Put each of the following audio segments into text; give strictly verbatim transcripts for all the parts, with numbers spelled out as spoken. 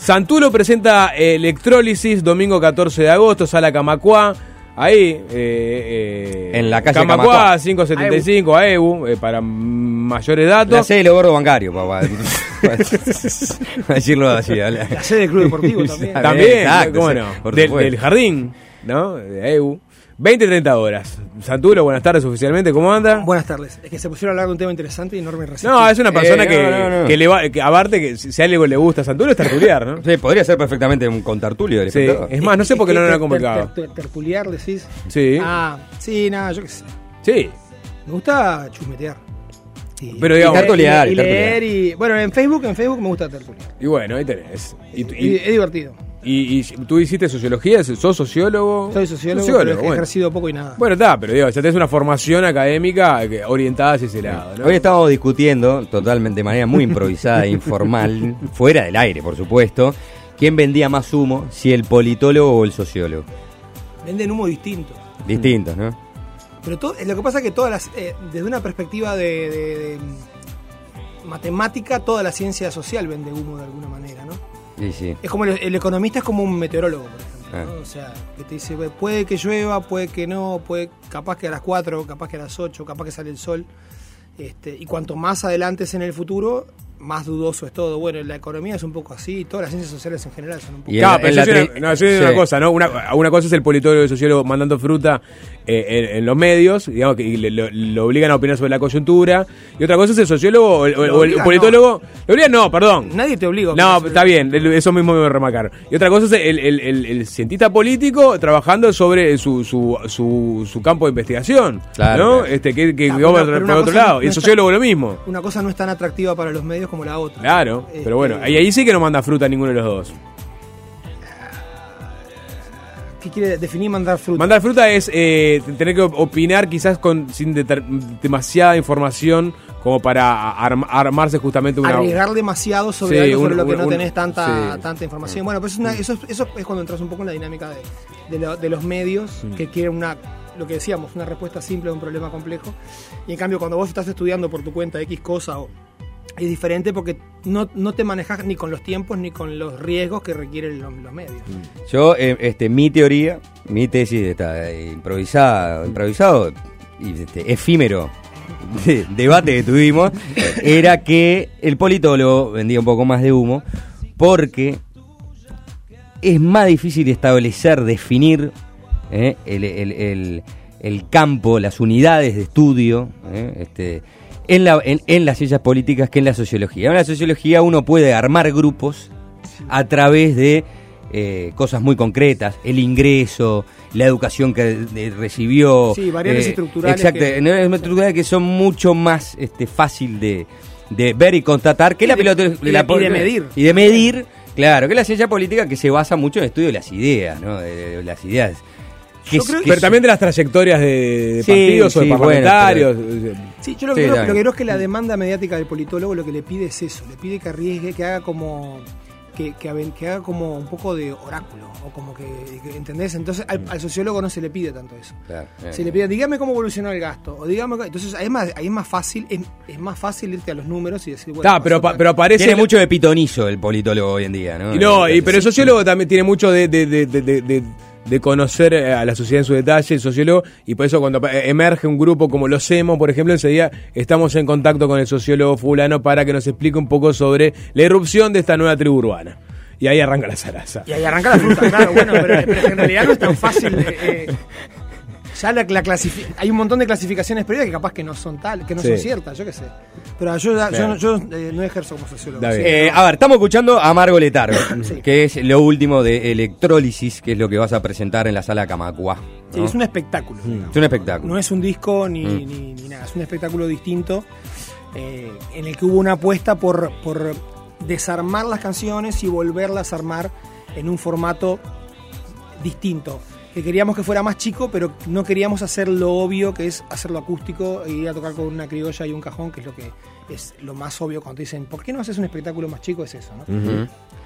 Santulo presenta Electrólisis, domingo catorce de agosto, Sala Camacuá. Ahí, eh, eh, en la calle Camacuá, Camacuá, quinientos setenta y cinco, A E U, eh, para mayores datos. La sede de los gordos bancarios, papá. Decirlo así. La sede del Club Deportivo también. También, Exacto, ¿cómo sí, no? Del, del jardín, ¿no? De A E U. veinte treinta horas. Santulo, buenas tardes oficialmente, ¿cómo anda? Buenas tardes. Es que se pusieron a hablar de un tema interesante y no me resistí. No, es una persona Eh, que, no, no, no. que le va, que aparte que si a algo le gusta a Santulo es tertuliar, ¿no? Sí, podría ser perfectamente un contartulio del Sí, espectador. es más, no sé por qué no lo han ter- convocado. ter- ter- Tertuliar, decís. Sí. Ah, sí, nada, yo qué sé. Sí. Me gusta chusmetear. Y, Pero y digamos- leer- Tertuliar, y, y leer y bueno, en Facebook, en Facebook me gusta tertuliar. Y bueno, ahí tenés. Y, Y, y, es divertido. y- y tú hiciste sociología, ¿sos sociólogo? Soy sociólogo, Sociólogo, pero he bueno. ejercido poco y nada. Bueno, está, pero digo, ya tenés una formación académica que- orientada hacia ese lado, ¿no? Hoy estábamos discutiendo, totalmente de manera muy improvisada e informal, fuera del aire, por supuesto, quién vendía más humo, si el politólogo o el sociólogo. Venden humo distinto. Distintos, ¿no? Pero todo, lo que pasa es que todas las, eh, desde una perspectiva de, de- de matemática, toda la ciencia social vende humo de alguna manera, ¿no? Sí, sí. Es como el, el economista es como un meteorólogo, por ejemplo, Ah. ¿no? O sea, que te dice, puede que llueva, puede que no, puede, capaz que a las cuatro, capaz que a las ocho, capaz que sale el sol. Este, y cuanto más adelante es en el futuro, más dudoso es todo. Bueno, la economía es un poco así, todas las ciencias sociales en general son un poco Y Claro, en- pero en yo la soy tri- una, no, yo soy una sí. cosa, ¿no? Una, una cosa es el politólogo y el sociólogo mandando fruta eh, en, en los medios, digamos, que y le, lo, lo obligan a opinar sobre la coyuntura. Y otra cosa es el sociólogo o el, o el- Lo o el obligan, politólogo. Lo obligan, no, perdón. Nadie te obliga. No, por está bien, eso mismo me voy a remarcar. Y otra cosa es el, el, el, el cientista político trabajando sobre su, su, su, su campo de investigación, Claro, ¿no? claro. Este, que, que Ah, va pero- por, pero por una otro cosa lado. no Y el está- sociólogo lo mismo. Una cosa no es tan atractiva para los medios como la otra. Claro, Este, pero bueno, y ahí sí que no manda fruta ninguno de los dos. ¿Qué quiere definir mandar fruta? Mandar fruta es eh, tener que opinar quizás con sin deter- demasiada información como para arm- armarse justamente una... Arriesgar demasiado sobre Sí, algo sobre un- lo que un- no un- tenés tanta, sí. tanta información. Bueno, pues es una- eso, es- eso es cuando entras un poco en la dinámica de, de, lo- de los medios que quieren una, lo que decíamos, una respuesta simple a un problema complejo. Y en cambio, cuando vos estás estudiando por tu cuenta X cosa, o, es diferente porque no, no te manejas ni con los tiempos ni con los riesgos que requieren los, los medios. Yo, eh, este, mi teoría, mi tesis está eh, improvisada, improvisado y este, efímero de- debate que tuvimos, era que el politólogo vendía un poco más de humo porque es más difícil establecer, definir eh, el, el- el- el campo, las unidades de estudio, eh, este, en, la, en, en las ciencias políticas que en la sociología. En la sociología uno puede armar grupos a través de eh, cosas muy concretas, el ingreso, la educación que eh, recibió. Sí, variables estructurales Exacto, que- no, es estructurales que son mucho más este, fácil de, de ver y constatar que Y la de- pelota y de- y de medir. Y de medir, claro, que la ciencia política que se basa mucho en el estudio de las ideas, ¿no? De, de las ideas. Que Yo es- creo- que Pero es- también de las trayectorias de, de Sí, partidos o de sí, bueno, parlamentarios. Sí, yo lo Sí, que, creo, también. lo que creo es que la demanda mediática del politólogo lo que le pide es eso, le pide que arriesgue, que haga como que, que, aven- que haga como un poco de oráculo, o como que, que- ¿entendés? Entonces al, al sociólogo no se le pide tanto eso. Claro, eh. Se le pide, dígame cómo evolucionó el gasto, o dígame, entonces ahí es más, ahí es más fácil, es, es más fácil irte a los números y decir, bueno, Está, pero, pasó pa- tal. pero aparece... Tiene mucho de pitonizo el politólogo hoy en día, ¿no? Y no, y, pero el Sí. sociólogo también tiene mucho de, de, de, de, de- de- de conocer a la sociedad en su detalle, el sociólogo, y por eso cuando pa- emerge un grupo como los EMO, por ejemplo, enseguida estamos en contacto con el sociólogo fulano para que nos explique un poco sobre la irrupción de esta nueva tribu urbana. Y ahí arranca la zaraza. Y ahí arranca la fruta, claro, bueno, pero, pero en realidad no es tan fácil. eh, eh, ya la, la clasifi- hay un montón de clasificaciones previas que capaz que no son tal, que no Sí. son ciertas, yo qué sé. Pero yo, yo, Claro. no- yo, eh, no ejerzo como sociólogo. Está sí. bien. Eh, a ver, estamos escuchando a Margo Letargo, Sí. que es lo último de Electrólisis, que es lo que vas a presentar en la sala Camacuá, Sí, ¿no? es un espectáculo. Es un espectáculo. No es un disco ni, Mm. ni, ni nada, es un espectáculo distinto eh, en el que hubo una apuesta por, por desarmar las canciones y volverlas a armar en un formato distinto. Que queríamos que fuera más chico, pero no queríamos hacer lo obvio que es hacerlo acústico e ir a tocar con una criolla y un cajón, que es lo que es lo más obvio cuando te dicen, ¿por qué no haces un espectáculo más chico? Es eso, ¿no? Ujú.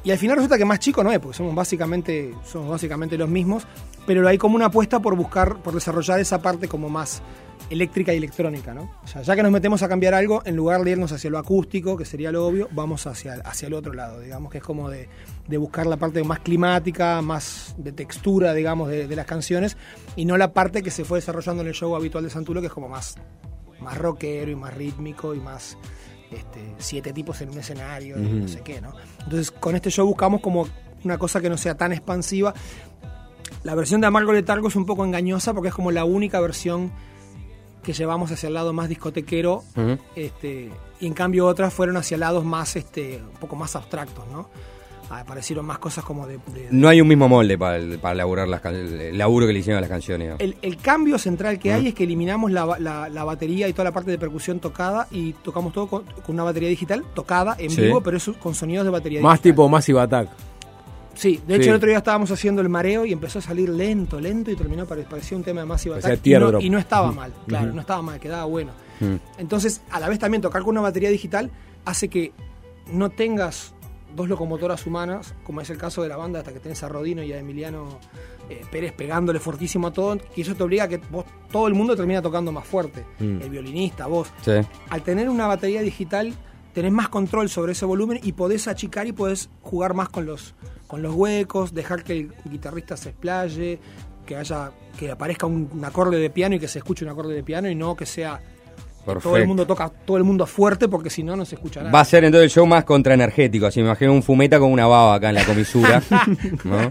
Y al final resulta que más chico no es, porque somos básicamente, somos básicamente los mismos, pero hay como una apuesta por buscar, por desarrollar esa parte como más eléctrica y electrónica, ¿no? O sea, ya que nos metemos a cambiar algo, en lugar de irnos hacia lo acústico, que sería lo obvio, vamos hacia, hacia el otro lado, digamos, que es como de, de buscar la parte más climática, más de textura, digamos, de, de las canciones, y no la parte que se fue desarrollando en el show habitual de Santulo, que es como más, más rockero y más rítmico y más... Este, siete tipos en un escenario, uh-huh. y no sé qué, ¿no? Entonces con este show buscamos como una cosa que no sea tan expansiva. La versión de Amargo Letargo es un poco engañosa porque es como la única versión que llevamos hacia el lado más discotequero, uh-huh. este, y en cambio otras fueron hacia lados más, este, un poco más abstractos, ¿no? Aparecieron más cosas como de... de no hay un mismo molde para, el, para elaborar las, el laburo que le hicieron a las canciones. ¿No? El, el cambio central que uh-huh. hay es que eliminamos la, la, la batería y toda la parte de percusión tocada y tocamos todo con, con una batería digital tocada en sí. vivo, pero eso con sonidos de batería más digital. Tipo Massive Attack. Sí, de hecho sí. el otro día estábamos haciendo el mareo y empezó a salir lento, lento y terminó, parecía un tema de Massive Attack. Y no, y no estaba mal, claro, uh-huh. no estaba mal, quedaba bueno. Uh-huh. Entonces, a la vez también tocar con una batería digital hace que no tengas dos locomotoras humanas, como es el caso de la banda, hasta que tenés a Rodino y a Emiliano eh, Pérez pegándole fortísimo a todo, y eso te obliga a que vos, todo el mundo termina tocando más fuerte, mm. el violinista, vos. Sí. Al tener una batería digital, tenés más control sobre ese volumen y podés achicar y podés jugar más con los, con los huecos, dejar que el guitarrista se explaye, que haya, que aparezca un, un acorde de piano y que se escuche un acorde de piano y no que sea... Perfecto. Todo el mundo toca, todo el mundo fuerte porque si no, no se escucha nada. Va a ser entonces el show más contraenergético. Así me imagino un fumeta con una baba acá en la comisura. ¿No?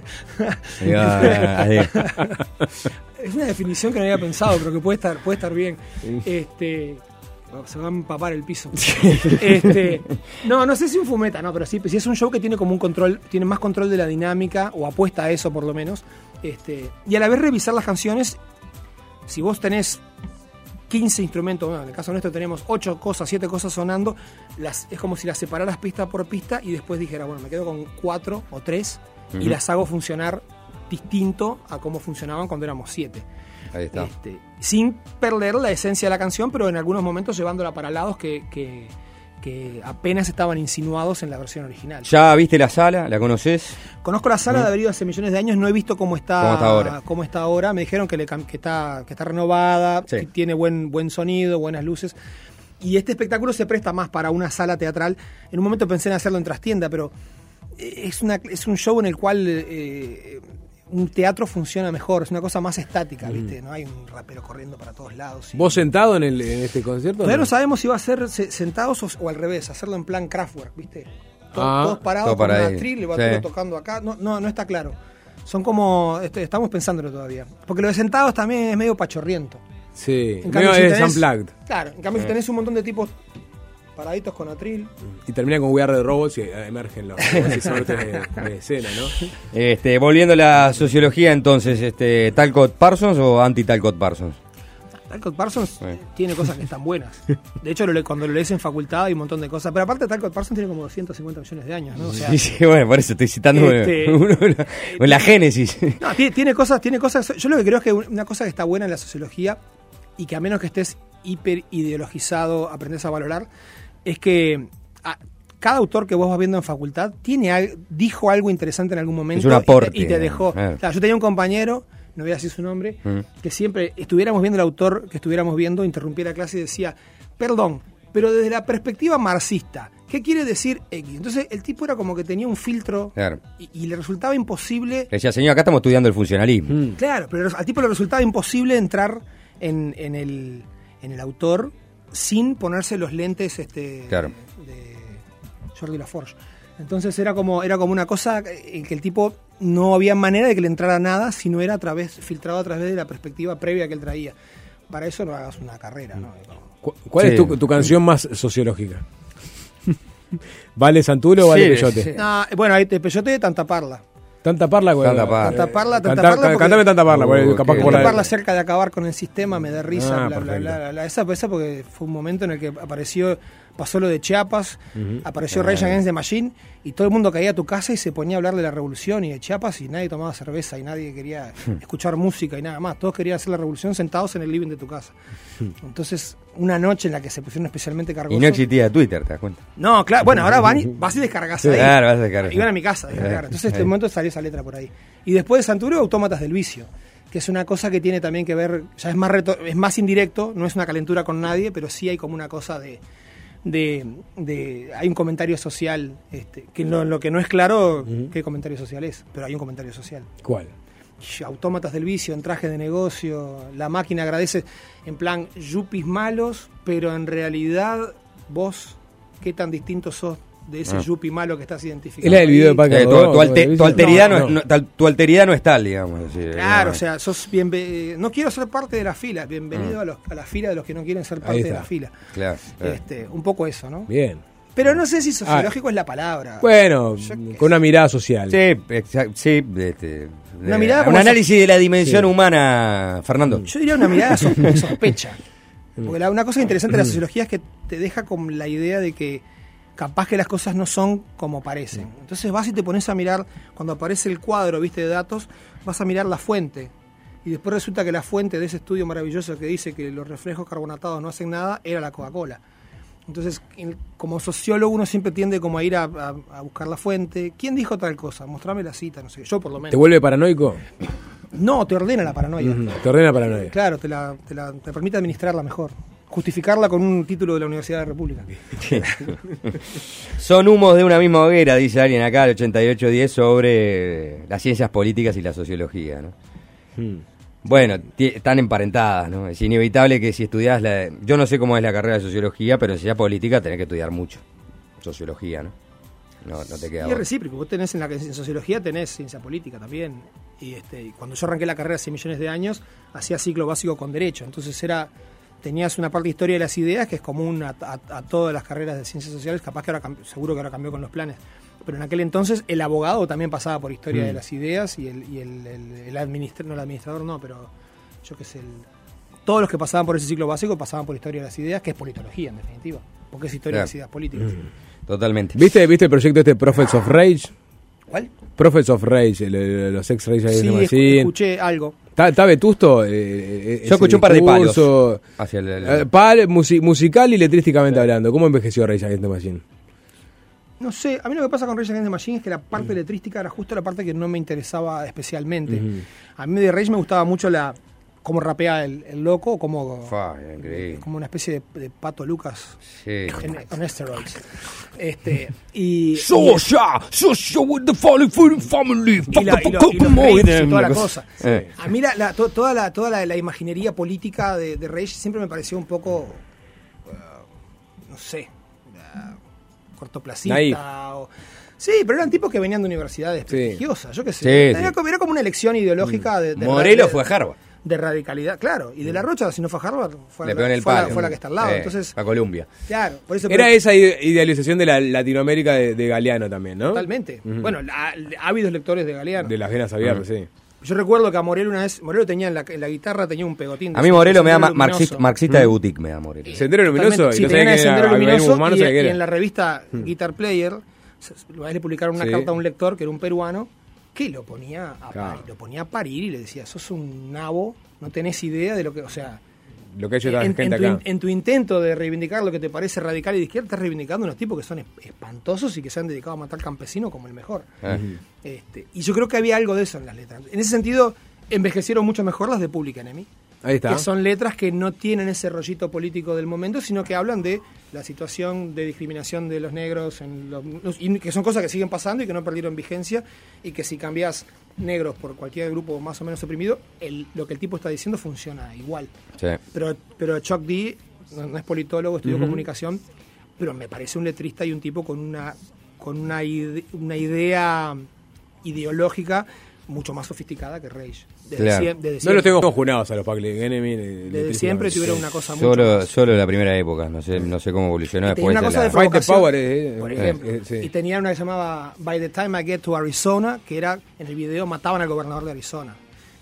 Es una definición que no había pensado, pero que puede estar, puede estar bien. Este, se va a empapar el piso. Este, no, no sé si un fumeta, no, pero sí, si es un show que tiene como un control, tiene más control de la dinámica, o apuesta a eso por lo menos. Este, y a la vez revisar las canciones, si vos tenés quince instrumentos, bueno, en el caso nuestro tenemos ocho cosas, siete cosas sonando, las, es como si las separaras pista por pista y después dijera, bueno, me quedo con cuatro o tres uh-huh. y las hago funcionar distinto a cómo funcionaban cuando éramos siete. Ahí está. Este, sin perder la esencia de la canción, pero en algunos momentos llevándola para lados que, que, que apenas estaban insinuados en la versión original. ¿Ya viste la sala? ¿La conoces? Conozco la sala, uh-huh. de haber ido hace millones de años, no he visto cómo está, ¿Cómo está ahora? Cómo está ahora. Me dijeron que, le, que, está, que está renovada, sí. que tiene buen, buen sonido, buenas luces. Y este espectáculo se presta más para una sala teatral. En un momento pensé en hacerlo en trastienda, pero es, una, es un show en el cual eh, un teatro funciona mejor, es una cosa más estática, ¿viste? No hay un rapero corriendo para todos lados. ¿Vos sentado en, el, en este concierto? Todavía no? no sabemos si va a ser sentados o, o al revés, hacerlo en plan Kraftwerk, ¿viste? Todos, ah, todos parados todo con para una atril, el batero sí. tocando acá. No, no, no está claro. Son como... Este, estamos pensándolo todavía. Porque lo de sentados también es medio pachorriento. Sí, en cambio, medio si es unplugged. Claro, en cambio eh. si tenés un montón de tipos paraditos con atril. Y termina con We Are the Robots y emergen los suertes de, de escena, ¿no? Este, volviendo a la sociología entonces, este, ¿Talcott Parsons o anti-Talcott Parsons? Talcott Parsons sí. tiene cosas que están buenas. De hecho, lo, cuando lo lees en facultad hay un montón de cosas. Pero aparte, Talcott Parsons tiene como doscientos cincuenta millones de años, ¿no? O sea, sí, sí, bueno, por eso estoy citando este, uno, una, una, la génesis. No, tiene, tiene cosas, tiene cosas. Yo lo que creo es que una cosa que está buena en la sociología y que a menos que estés hiper ideologizado, aprendes a valorar, es que a, cada autor que vos vas viendo en facultad tiene dijo algo interesante en algún momento. Es un aporte, y, te, y te dejó. Eh. Claro, yo tenía un compañero, no voy a decir su nombre, mm. que siempre estuviéramos viendo el autor que estuviéramos viendo, interrumpía la clase y decía, perdón, pero desde la perspectiva marxista, ¿qué quiere decir X? Entonces el tipo era como que tenía un filtro claro. y, y le resultaba imposible... Le decía, señor, acá estamos estudiando el funcionalismo. Mm. Claro, pero al tipo le resultaba imposible entrar en, en, el, en el autor sin ponerse los lentes este, claro. de, de Jordi Laforge. Entonces era como, era como una cosa en que el tipo no había manera de que le entrara nada si no era a través, filtrado a través de la perspectiva previa que él traía. Para eso no hagas una carrera, ¿no? ¿Cuál sí. es tu, tu canción más sociológica? ¿Vale Santulo o Vale sí, Peyote? Sí. No, bueno, ahí de Peyote, Tanta Parla. Tanta Parla, güey. Tanta Parla. Tanta Parla, Tanta Canta, Parla. Cantame Tanta Parla, porque, uh, capaz okay. por Tanta la... Parla cerca de acabar con el sistema, me da risa, ah, bla, bla, bla, bla, bla. Esa, esa porque fue un momento en el que apareció pasó lo de Chiapas, uh-huh. apareció uh-huh. Rage Against the Machine, y todo el mundo caía a tu casa y se ponía a hablar de la revolución y de Chiapas, y nadie tomaba cerveza y nadie quería escuchar música y nada más. Todos querían hacer la revolución sentados en el living de tu casa. Entonces, una noche en la que se pusieron especialmente cargosos. Y no existía Twitter, ¿te das cuenta? No, claro. Bueno, ahora van y, vas y descargas ahí. Claro, vas a descargar. Iban a mi casa a descargar. Entonces, en este momento salió esa letra por ahí. Y después de Santuro, Autómatas del Vicio, que es una cosa que tiene también que ver, ya es más reto, es más indirecto, no es una calentura con nadie, pero sí hay como una cosa de... De, de hay un comentario social este, que no, lo que no es claro uh-huh. qué comentario social es, pero hay un comentario social. ¿Cuál? Autómatas del Vicio en traje de negocio, la máquina agradece en plan yuppies malos, pero en realidad vos qué tan distinto sos de ese ah. yuppie malo que estás identificando. Es la del video de Paco. Eh, tu, tu, alte, tu, alteridad no, no. No, no, tu alteridad no es tal, digamos. Así, claro, no. o sea, sos bien, no quiero ser parte de la fila, bienvenido mm. a, los, a la fila de los que no quieren ser parte de la fila. Claro, claro. Este, un poco eso, ¿no? Bien. Pero no sé si sociológico ah. es la palabra. Bueno, con una mirada social. Sí, exacto, sí. Este, una mirada un análisis so- de la dimensión sí. humana, Fernando. Yo diría una mirada de sospecha. Porque la, una cosa interesante de la sociología es que te deja con la idea de que capaz que las cosas no son como parecen. Entonces vas y te pones a mirar, cuando aparece el cuadro, viste, de datos, vas a mirar la fuente. Y después resulta que la fuente de ese estudio maravilloso que dice que los reflejos carbonatados no hacen nada, era la Coca-Cola. Entonces, como sociólogo uno siempre tiende como a ir a, a, a buscar la fuente. ¿Quién dijo tal cosa? Mostrame la cita, no sé, yo por lo menos. ¿Te vuelve paranoico? No, te ordena la paranoia. Uh-huh. Te ordena la paranoia. Claro, te, la, te, la, te permite administrarla mejor. Justificarla con un título de la Universidad de la República. Son humos de una misma hoguera, dice alguien acá, el ochenta y ocho diez, sobre las ciencias políticas y la sociología, ¿no? Hmm. Bueno, t- están emparentadas, ¿no? Es inevitable que si estudias la... Yo no sé cómo es la carrera de sociología, pero si es política tenés que estudiar mucho sociología, ¿no? No, no te queda. Y es recíproco, vos tenés en la en sociología tenés ciencia política también. Y este, cuando yo arranqué la carrera hace millones de años, hacía ciclo básico con derecho, entonces era... Tenías una parte de historia de las ideas que es común a, a, a todas las carreras de ciencias sociales, capaz que ahora cambió, seguro que ahora cambió con los planes, pero en aquel entonces el abogado también pasaba por historia mm. de las ideas y el, y el, el, el administrador, no el administrador no, pero yo qué sé, el, todos los que pasaban por ese ciclo básico pasaban por historia de las ideas, que es politología en definitiva, porque es historia claro. de las ideas políticas. Mm. Totalmente. ¿Viste, ¿Viste el proyecto este Prophets of Rage? ¿Cuál? Prophets of Rage, el, el, los ex-Rage sí, de escu- escuché algo. ¿Está, está vetusto? Eh, Yo escuché un par de palos. Hacia el, el... Eh, pal, musi- musical y letrísticamente claro. hablando. ¿Cómo envejeció Rage Against the Machine? No sé, a mí lo que pasa con Rage Against the Machine es que la parte mm. letrística era justo la parte que no me interesaba especialmente. Mm-hmm. A mí de Rage me gustaba mucho la cómo rapea el, el loco, como, Fa, como una especie de, de Pato Lucas sí. en, en steroids. Este, y, Sosha, Sosha with the Falling Family, y, la, y, lo, y los rapes y toda la cosa. Eh. A mí la, la, to, toda, la, toda la, la imaginería política de, de Rage siempre me pareció un poco, uh, no sé, uh, cortoplacista. O, sí, pero eran tipos que venían de universidades sí. prestigiosas, yo qué sé. Sí, era, sí. era como una elección ideológica de, de Morelos de, fue a Harvard. De radicalidad, claro. Y de la Rocha, si no fue a Harvard, fue, Le la, el fue, la, palo, fue la que está al lado. Eh, Entonces, a Columbia. Claro. Por eso, Era pero, esa idealización de la Latinoamérica de, de Galeano también, ¿no? Totalmente. Uh-huh. Bueno, la, ávidos lectores de Galeano. De las venas abiertas, uh-huh. sí. Yo recuerdo que a Morelo una vez, Morelo tenía en la, en la guitarra tenía un pegotín. A mí Morelo me da marxista, marxista de boutique, me da Morelo. ¿Sendero Luminoso? Sí, no tenía el Sendero Luminoso humano, y, y, y en la revista hmm. Guitar Player, a le publicaron una sí. carta a un lector que era un peruano que lo ponía a claro. parir, lo ponía a parir y le decía, sos un nabo, no tenés idea de lo que, o sea, lo que ha hecho la en, gente en, tu, acá. en tu intento de reivindicar lo que te parece radical y de izquierda, estás reivindicando unos tipos que son espantosos y que se han dedicado a matar campesinos como el mejor. Uh-huh. Este, y yo creo que había algo de eso en las letras. En ese sentido, envejecieron mucho mejor las de Public Enemy. Ahí está. Que son letras que no tienen ese rollito político del momento, sino que hablan de la situación de discriminación de los negros, en los, y que son cosas que siguen pasando y que no perdieron vigencia, y que si cambias negros por cualquier grupo más o menos oprimido, el, lo que el tipo está diciendo funciona igual. Sí. Pero, pero Chuck D no, no es politólogo, estudió uh-huh. comunicación, pero me parece un letrista y un tipo con una, con una, ide, una idea ideológica mucho más sofisticada que Rage. Desde claro. sie- desde no los tengo conjunados a los Public Enemy. Desde siempre tuvieron una cosa solo, mucho más. Solo la primera época, no sé, no sé cómo evolucionó después. Una cosa la... de Fight the Power, eh, por ejemplo. Eh, eh, sí. Y tenía una que se llamaba By the Time I Get to Arizona, que era, en el video mataban al gobernador de Arizona.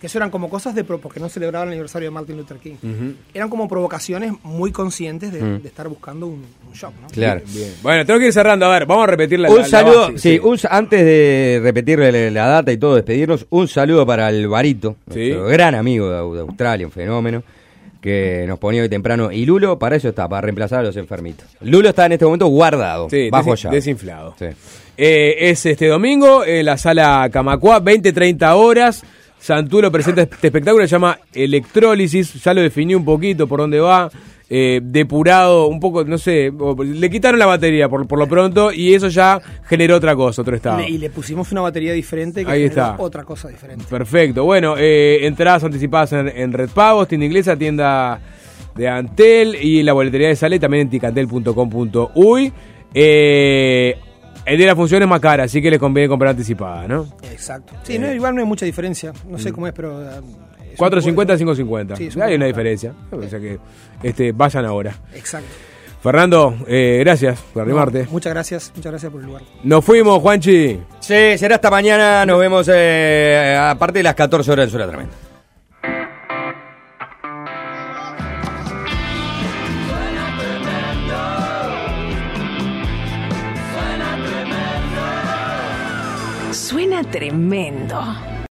que eso eran como cosas de, pro- porque no celebraban el aniversario de Martin Luther King. Ujú. Eran como provocaciones muy conscientes de, Mm. de estar buscando un, un shock, ¿no? Claro. Bien. Bueno, tengo que ir cerrando. A ver, vamos a repetir la Un la- la saludo, base, sí, un sa- antes de repetirle la, la data y todo, despedirnos, un saludo para Alvarito, Sí. nuestro gran amigo de, Au- de Australia, un fenómeno, que nos ponía hoy temprano. Y Lulo, para eso está, para reemplazar a los enfermitos. Lulo está en este momento guardado, Sí, bajo desi- llave. desinflado. Sí. Eh, es este domingo en la sala Camacuá, veinte treinta horas. Santulo presenta este espectáculo, se llama Electrólisis. Ya lo definí un poquito por dónde va. Eh, depurado, un poco, no sé, o- le quitaron la batería por, por lo pronto y eso ya generó otra cosa, otro estado. Le- y le pusimos una batería diferente que Ahí generó está. otra cosa diferente. Perfecto. Bueno, eh, entradas anticipadas en, en Red Pagos, tienda inglesa, tienda de Antel y la boletería de Sale también en ticantel punto com punto uy. Eh, el día de la función es más cara, así que les conviene comprar anticipada, ¿no? Exacto. Sí, no, igual no hay mucha diferencia. No sé cómo es, pero... eh, es un cuatro poco cincuenta, de- cinco cincuenta. Sí, es un Hay poco una caro. diferencia. O sea que este, vayan ahora. Exacto. Fernando, eh, gracias por arrimarte. No, muchas gracias, muchas gracias por el lugar. Nos fuimos, Juanchi. Sí, será hasta mañana, nos vemos eh, a partir de las catorce horas en Zona Tremenda. Suena tremendo.